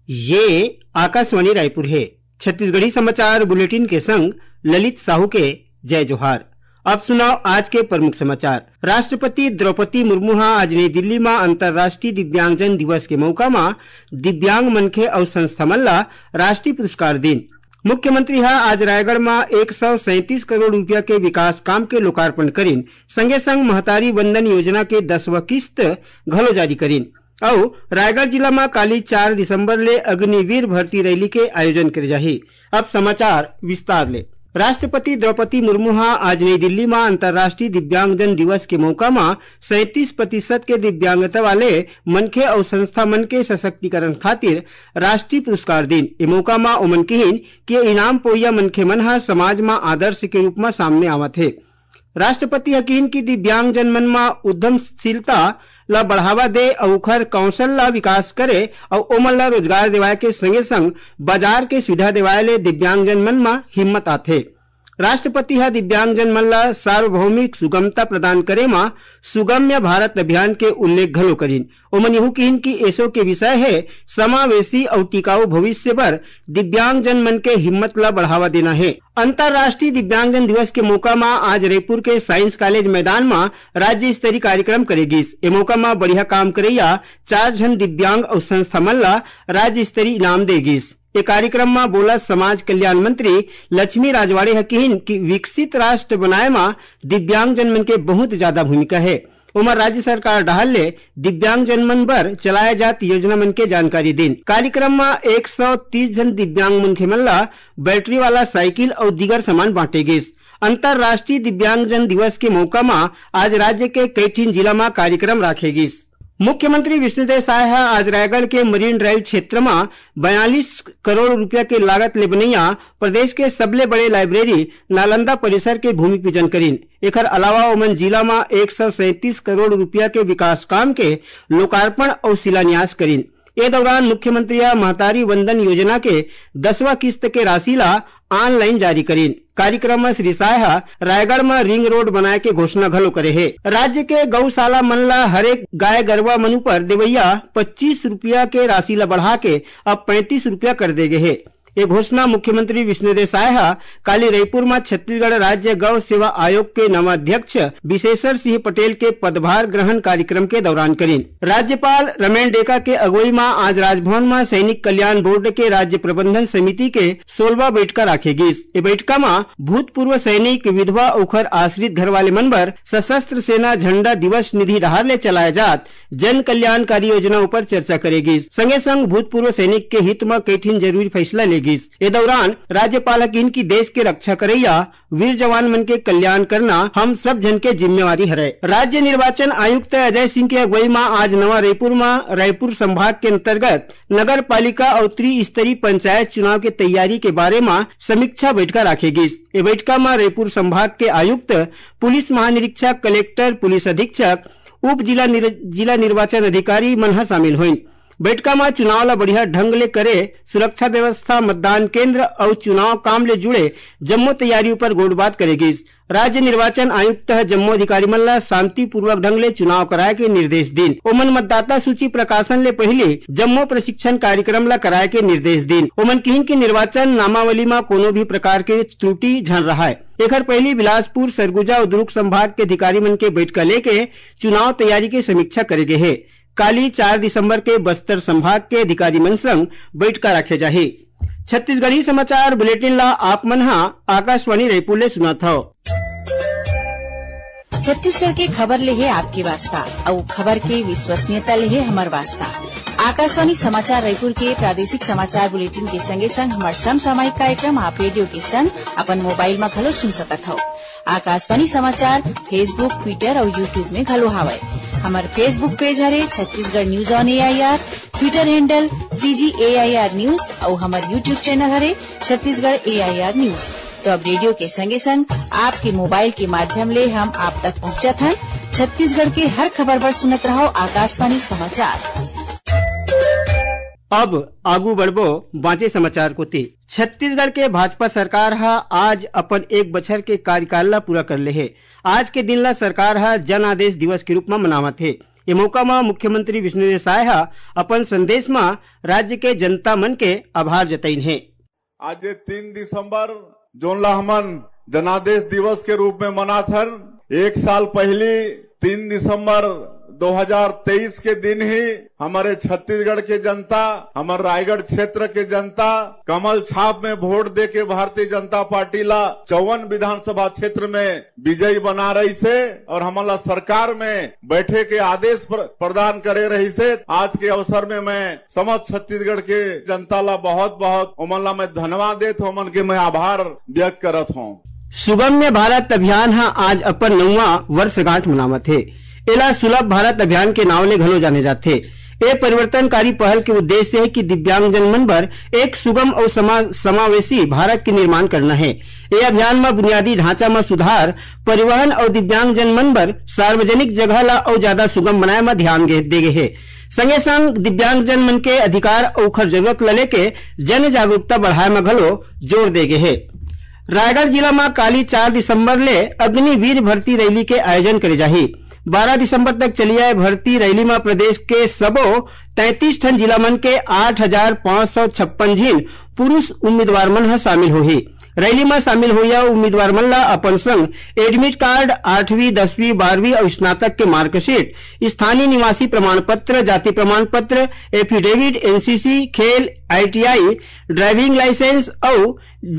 ये आकाशवाणी रायपुर है। छत्तीसगढ़ी समाचार बुलेटिन के संग ललित साहू के जय जोहार। अब सुनाओ आज के प्रमुख समाचार। राष्ट्रपति द्रौपदी मुर्मू आज नई दिल्ली में अंतर्राष्ट्रीय दिव्यांगजन दिवस के मौका में दिव्यांग मनखे और संस्था मन ला राष्ट्रीय पुरस्कार दिन। मुख्यमंत्री आज रायगढ़ में 137 करोड़ रुपया के विकास काम के लोकार्पण करीन, संगे संग महतारी वंदन योजना के 10वां किस्त घलो जारी करीन और रायगढ़ जिला में काली 4 दिसंबर ले अग्निवीर भर्ती रैली के आयोजन करे जाही। अब समाचार विस्तार ले। राष्ट्रपति द्रौपदी मुर्मू आज नई दिल्ली में अंतर्राष्ट्रीय दिव्यांगजन दिवस के मौका में 37% के दिव्यांगता वाले मनखे और संस्था मन के सशक्तिकरण खातिर राष्ट्रीय पुरस्कार दिन। ए मौका में ओमन कहिन कि इनाम पोइया मनखे मन समाज में आदर्श के रूप में सामने आवत है। राष्ट्रपति कहिन कि दिव्यांगजन मन में उद्यमशीलता ला बढ़ावा दे और ओखर कौशल ला विकास करे और ओमन ला रोजगार दिवाए के संगे संग बाजार के सुविधा दिवाए ले दिव्यांगजन मन में हिम्मत आथे। राष्ट्रपति दिव्यांगजन मन ला सार्वभौमिक सुगमता प्रदान करे में सुगम्य भारत अभियान के उल्लेख घलो करीन। ओमन यहू कहिन कि एसो के विषय है समावेशी और टिकाऊ भविष्य पर दिव्यांगजन मन के हिम्मत ला बढ़ावा देना है। अंतर्राष्ट्रीय दिव्यांगजन दिवस के मौका में आज रायपुर के साइंस कॉलेज मैदान में राज्य स्तरीय कार्यक्रम करेगिस। ए मौका में बढ़िया काम करैया 4 जन दिव्यांग और संस्था मन ला राज्य स्तरीय इनाम देगिस। ये कार्यक्रम में बोला समाज कल्याण मंत्री लक्ष्मी राजवाड़े कहिन कि विकसित राष्ट्र बनाए में दिव्यांगजन मन के बहुत ज्यादा भूमिका है। उमर राज्य सरकार डहल ले दिव्यांगजन मन बर चलाए जात योजना मन के जानकारी दिन। कार्यक्रम में 130 जन दिव्यांग मनखे मन ला बैटरी वाला साइकिल और दीगर सामान बांटे गिस। अंतर्राष्ट्रीय दिव्यांगजन दिवस के मौका में आज राज्य के कई जिला में कार्यक्रम राखे गिस। मुख्यमंत्री विष्णुदेव साय आज रायगढ़ के मरीन ड्राइव क्षेत्र में 42 करोड़ रुपया के लागत ले बनैया प्रदेश के सबले बड़े लाइब्रेरी नालंदा परिसर के भूमि पूजन करीन। एकर अलावा ओमन जिला में 137 करोड़ रुपया के विकास काम के लोकार्पण और शिलान्यास करीन। ए दौरान मुख्यमंत्री महतारी वंदन योजना के 10वां किस्त के राशि ला ऑनलाइन जारी करीन। कार्यक्रम में श्री साय रायगढ़ में रिंग रोड बनाए के घोषणा घलो करे है। राज्य के गौशाला मन ला हरेक गाय गरवा मनु पर देवैया 25 रुपया के राशि ला बढ़ा के अब 35 रुपया कर देगे है। ये घोषणा मुख्यमंत्री विष्णुदेव साय काली रायपुर में छत्तीसगढ़ राज्य गौ सेवा आयोग के नवाध्यक्ष विशेश्वर सिंह पटेल के पदभार ग्रहण कार्यक्रम के दौरान करीन। राज्यपाल रमेन डेका के अगुवाई में आज राजभवन में सैनिक कल्याण बोर्ड के राज्य प्रबंधन समिति के 16वां बैठका राखेगिस। ये बैठका में भूतपूर्व सैनिक विधवा ओखर आश्रित घर वाले मन बर सशस्त्र सेना झंडा दिवस निधि डहार ले चलाए जात जन कल्याणकारी योजना पर चर्चा करेगी। संगे संग भूतपूर्व सैनिक के हित में कई जरूरी फैसला ले। ए दौरान राज्यपाल इनकी देश के रक्षा करैया वीर जवान मन के कल्याण करना हम सब जन के जिम्मेवारी है। राज्य निर्वाचन आयुक्त अजय सिंह के अगुवाई में आज नवा रायपुर में रायपुर संभाग के अंतर्गत नगर पालिका और त्रिस्तरीय पंचायत चुनाव के तैयारी के बारे में समीक्षा बैठक राखेगी। ये बैठक में रायपुर संभाग के आयुक्त, पुलिस महानिरीक्षक, कलेक्टर, पुलिस अधीक्षक, उप जिला निर्वाचन अधिकारी मन शामिल हुई। बैठका में चुनाव ला बढ़िया ढंग ले करे सुरक्षा व्यवस्था, मतदान केंद्र और चुनाव काम ले जुड़े जम्मो तैयारी पर गोड़बात करेगी। राज्य निर्वाचन आयुक्त जम्मो अधिकारी मन ला शांतिपूर्वक ढंग ले चुनाव कराए के निर्देश दिन। ओमन मतदाता सूची प्रकाशन ले पहले जम्मो प्रशिक्षण कार्यक्रम ला कराए के निर्देश दिन। ओमन कहिन की निर्वाचन नामावली में कोनो भी प्रकार के त्रुटि झन रहा है। एकर पहली बिलासपुर, सरगुजा और दुर्ग संभाग के अधिकारी मन के बैठका लेके चुनाव तैयारी के समीक्षा करेगे है। काली 4 दिसंबर के बस्तर संभाग के अधिकारी मन संग बैठका रखे जाही। छत्तीसगढ़ी समाचार बुलेटिन ला आप मन आकाशवाणी रायपुर ले सुना था। छत्तीसगढ़ के खबर ले है आपके वास्ता और खबर के विश्वसनीयता ले है हमार वास्ता। आकाशवाणी समाचार रायपुर के प्रादेशिक समाचार बुलेटिन के संगे संग हमार समसामयिक कार्यक्रम आप रेडियो के संग अपन मोबाइल में घलो सुन सकत हो। आकाशवाणी समाचार फेसबुक, ट्विटर और यूट्यूब में घलो हावय। हमार फेसबुक पेज हरे Chhattisgarh news on AIR, Twitter handle CGAIR news और हमार यूट्यूब चैनल हरे छत्तीसगढ़ AIR न्यूज। तो अब रेडियो के संगे संग आपके मोबाइल के माध्यम ले हम आप तक पहुंचत हन। छत्तीसगढ़ के हर खबर पर सुनत रहो आकाशवाणी समाचार। अब आगू बढ़बो बाँचे समाचार को ते। छत्तीसगढ़ के भाजपा सरकार आज अपन 1 बछर के कार्यकाल ला पूरा कर ले है। आज के दिन ला सरकार जन आदेश दिवस के रूप में मनावत है। ये मौका में मुख्यमंत्री विष्णुदेव साय अपन संदेश में राज्य के जनता मन के आभार जतईन है। आज 3 दिसंबर जोन ला हमन जनादेश दिवस के रूप में मनाथन। 1 साल पहले 3 दिसंबर 2023 के दिन ही हमारे छत्तीसगढ़ के जनता, हमारे रायगढ़ क्षेत्र के जनता कमल छाप में वोट दे के भारतीय जनता पार्टी ला 54 विधानसभा क्षेत्र में विजयी बना रही से और हमारा सरकार में बैठे के आदेश प्रदान करे रही से। आज के अवसर में मैं समस्त छत्तीसगढ़ के जनता ला बहुत बहुत ओमन ला मैं धन्यवाद देत हूँ, ओमन के मैं आभार व्यक्त करत हूँ। सुगम्य भारत अभियान आज अपन 9वां वर्षगांठ मनावत है। एला सुलभ भारत अभियान के नाव ले घलो जाने जाते। ये परिवर्तनकारी पहल के उद्देश्य है कि दिव्यांगजन मन पर एक सुगम और समावेशी भारत के निर्माण करना है। ये अभियान में बुनियादी ढांचा में सुधार, परिवहन और दिव्यांगजन मन पर सार्वजनिक जगह ला और ज्यादा सुगम बनाए में ध्यान दे गए है। संगे संग दिव्यांगजन मन के अधिकार और ओखर जरूरत ला लेके जन जागरूकता बढ़ाए में घलो जोर दे गए है। रायगढ़ जिला में काली 4 दिसंबर ले अग्निवीर भर्ती रैली के आयोजन करे जाही। 12 दिसंबर तक चली आए भर्ती रैली में प्रदेश के सबो 33 ठन जिला मन के 8,556 झीन पुरुष उम्मीदवार मन शामिल होही। रैली में शामिल हुआ उम्मीदवार मन ला अपन संग एडमिट कार्ड, 8वीं, 10वीं, 12वीं और स्नातक के मार्कशीट, स्थानीय निवासी प्रमाण पत्र, जाति प्रमाण पत्र, एफिडेविट, एनसीसी, खेल, ITI, ड्राइविंग लाइसेंस और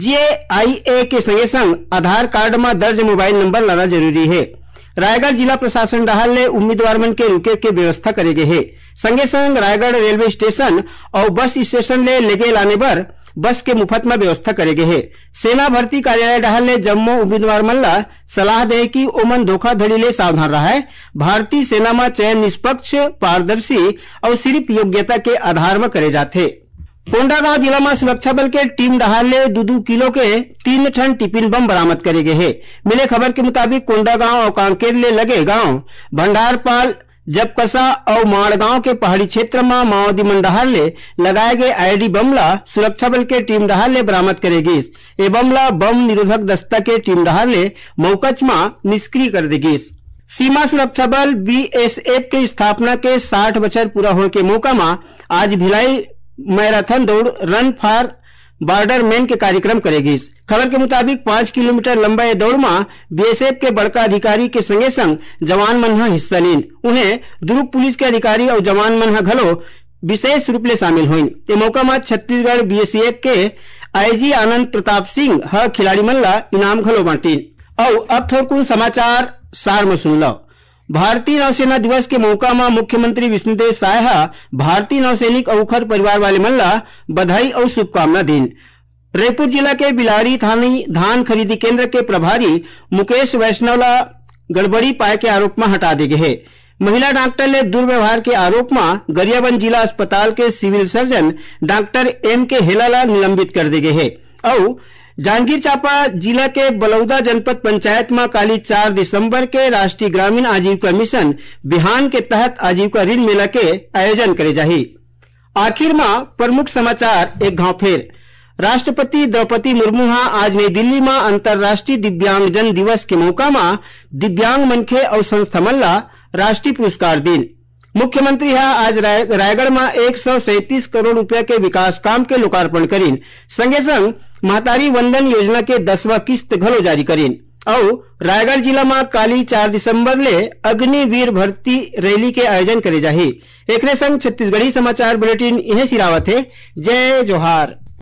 JIA के संगे संग आधार कार्ड में दर्ज मोबाइल नंबर लाना जरूरी है। रायगढ़ जिला प्रशासन डहाल ले उम्मीदवार मन के रुके के व्यवस्था करे गए है। संगे संग रायगढ़ रेलवे स्टेशन और बस स्टेशन ले लेगे लाने पर बस के मुफ्त में व्यवस्था करे गए है। सेना भर्ती कार्यालय डहाल ले जम्मो उम्मीदवार मन ला सलाह दे कि ओमन धोखाधड़ी ले सावधान रहा है। भारतीय सेना में चयन निष्पक्ष, पारदर्शी और सिर्फ योग्यता के आधार में करे जाते। कोंडागांव जिला में सुरक्षा बल के टीम डहाल ले 2-2 किलो के 3 टन टिफिन बम बरामद करे गए है। मिले खबर के मुताबिक कोंडागांव और कांकेर ले लगे गांव भंडारपाल, जबकसा और माड़गांव के पहाड़ी क्षेत्र में माओवादी मन डहाल ले लगाए गए IED बम ला सुरक्षा बल के टीम डहाल ले बरामद करेगी। ये बम ला बम निरोधक दस्ता के टीम डहाल ले मौकच में निष्क्रिय कर देगी। सीमा सुरक्षा बल BSF के स्थापना के 60 बछर पूरा होने के मौका में आज भिलाई मैराथन दौड़ रन फॉर बॉर्डर मैन के कार्यक्रम करेगी। खबर के मुताबिक 5 किलोमीटर लंबा ये दौड़ में BSF के बड़का अधिकारी के संगे संग जवान मन हिस्सा लीन। उन्हें दुर्ग पुलिस के अधिकारी और जवान मन घलो विशेष रूप ले शामिल हुई। ये मौका में छत्तीसगढ़ BSF के IG आनंद प्रताप सिंह खिलाड़ी मन ला इनाम घलो बांटीन। और अब थोड़ा समाचार सार में सुन लो। भारतीय नौसेना दिवस के मौका में मुख्यमंत्री विष्णुदेव साय भारतीय नौसैनिक और उखर परिवार वाले मन ला बधाई और शुभकामना दीन। रायपुर जिला के बिलाड़ी धान खरीदी केंद्र के प्रभारी मुकेश वैष्णव ला गड़बड़ी पाए के आरोप में हटा दे गए है। महिला डॉक्टर ले दुर्व्यवहार के आरोप में गरियाबंद जिला अस्पताल के सिविल सर्जन डॉक्टर M के हेला ला निलंबित कर दे गए है। और जांजगीर चांपा जिला के बलौदा जनपद पंचायत में काली 4 दिसंबर के राष्ट्रीय ग्रामीण आजीविका मिशन बिहान के तहत आजीविका ऋण मेला के आयोजन करे जाही। आखिर में प्रमुख समाचार एक घाव फेर। राष्ट्रपति द्रौपदी मुर्मू आज नई दिल्ली में अंतर्राष्ट्रीय दिव्यांगजन दिवस के मौका में दिव्यांग मनखे और संस्था मन ला राष्ट्रीय पुरस्कार दीन। मुख्यमंत्री आज रायगढ़ में 137 करोड़ रुपया के विकास काम के लोकार्पण करीन। संगे संग महतारी वंदन योजना के 10वां किस्त घलो जारी करीन। और रायगढ़ जिला में काली 4 दिसंबर ले अग्निवीर भर्ती रैली के आयोजन करे जाही। एकरे संग छत्तीसगढ़ी समाचार बुलेटिन इहे सिरावत है। जय जोहार।